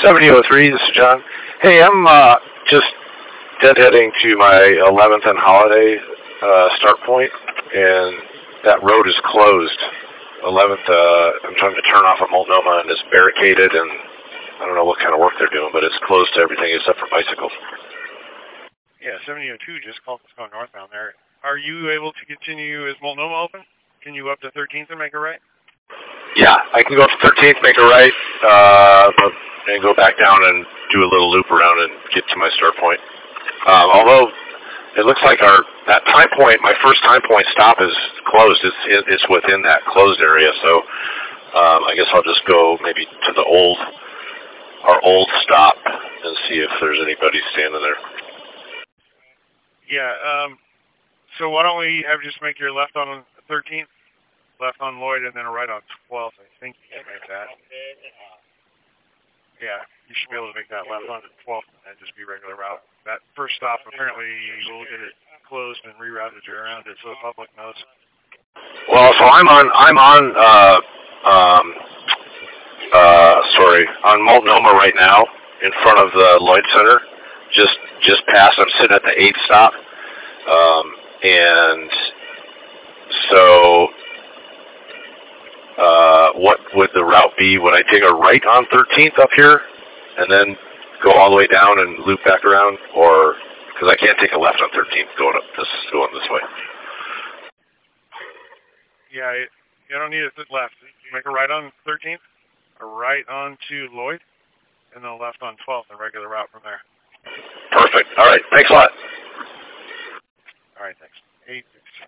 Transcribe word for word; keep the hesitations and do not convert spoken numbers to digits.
seventy oh three, this is John. Hey, I'm uh, just deadheading to my eleventh and Holiday uh, start point, and that road is closed. eleventh, uh, I'm trying to turn off at Multnomah, and it's barricaded, and I don't know what kind of work they're doing, but it's closed to everything except for bicycles. Yeah, seventy oh two just called us going northbound there. Are you able to continue, is Multnomah open? Can you go up to thirteenth and make a right? Yeah, I can go up to thirteenth, make a right, uh, and go back down and do a little loop around and get to my start point. Um, although it looks like our that time point, my first time point stop is closed. It's it's within that closed area, so um, I guess I'll just go maybe to the old our old stop and see if there's anybody standing there. Yeah. Um, so why don't we have you just make your left on thirteenth, left on Lloyd, and then a right on twelfth. I think you can make that. Yeah, you should be able to make that left on twelfth and just be regular route. That first stop, apparently, we'll get it closed and rerouted around it so the public knows. Well, so I'm on, I'm on, uh, um, uh, sorry, on Multnomah right now, in front of the Lloyd Center, just, just past, I'm sitting at the eighth stop, um, and so, uh, what would the route be? Would I take a right on thirteenth up here, and then go all the way down and loop back around, or, because I can't take a left on thirteenth going up this, going this way. Yeah, it, you don't need a left. You make a right on thirteenth, a right on to Lloyd, and then a left on twelfth, a regular route from there. Perfect. All right. Thanks a lot. All right, thanks. Eight.